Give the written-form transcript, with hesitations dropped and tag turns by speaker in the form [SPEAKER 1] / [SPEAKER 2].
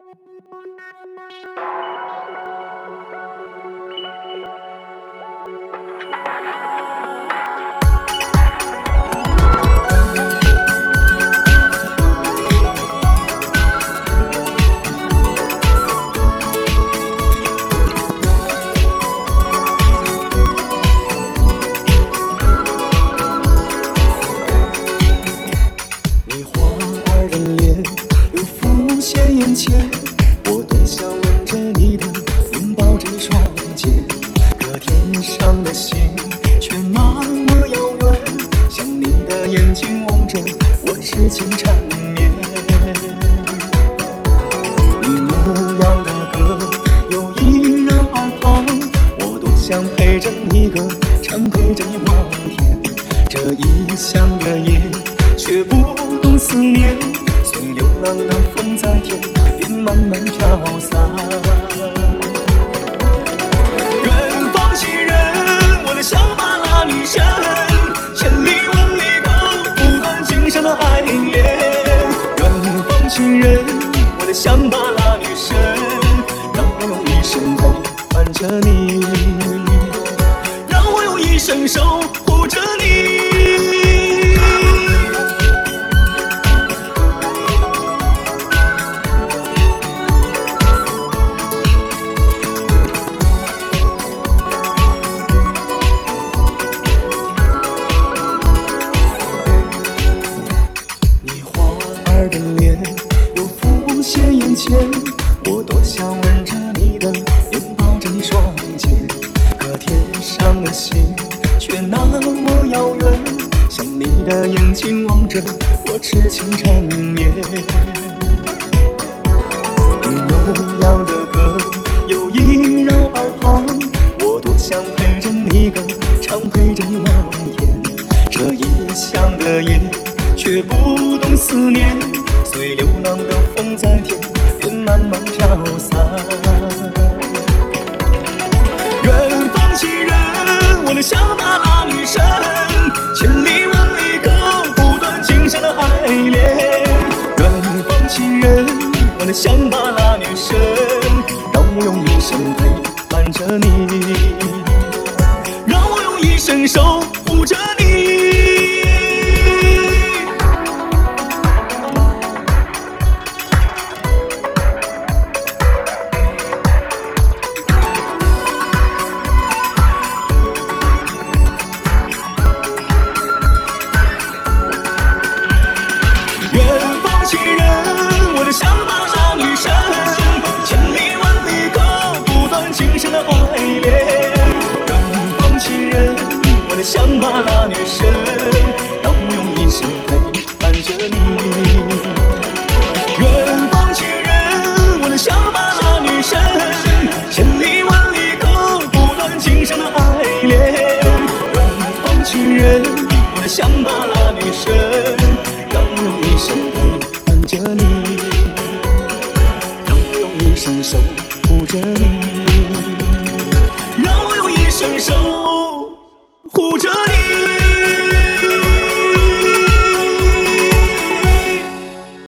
[SPEAKER 1] 你花儿的脸又浮现眼前，我多想吻着你的，拥抱着你双肩。可天上的星却那么遥远，像你的眼睛望着我，痴情缠绵。你牧羊的歌又依然耳旁，我多想陪着你歌唱，陪着你望天。这异乡的夜却不懂思念，随流浪的风在天边慢慢飘散。远方行人，我的乡巴拉女神，千里万里沟，不断经生的爱恋。远方行人，我的乡巴拉女神，让我用一生陪伴着你，让我用一生守护着你。的脸又浮现眼前，我多想吻着你的，拥抱着你双肩。可天上的星却那么遥远，像你的眼睛望着我，痴情缠绵。你悠扬的歌又萦绕耳旁，我多想陪着你歌唱，陪着你望天。这异乡的夜却不懂思念，随流浪的风在天边慢慢飘散。远方行人，我的乡巴拉女神，千里万里沟，不断经生的爱恋。远方行人，我的乡巴拉女神，让我用一生陪伴着你，让我用一生守护着你。乡巴拉女神，千里万里沟，不断经生的爱恋。远方情人，我的乡巴拉女神，让我用一生陪伴着你。远方情人，我的乡巴拉女神，千里万里沟，不断经生的爱恋。远方情人，我的乡巴拉女神，让我用一生陪伴着你，一生守护着你，让我用一生守护着你。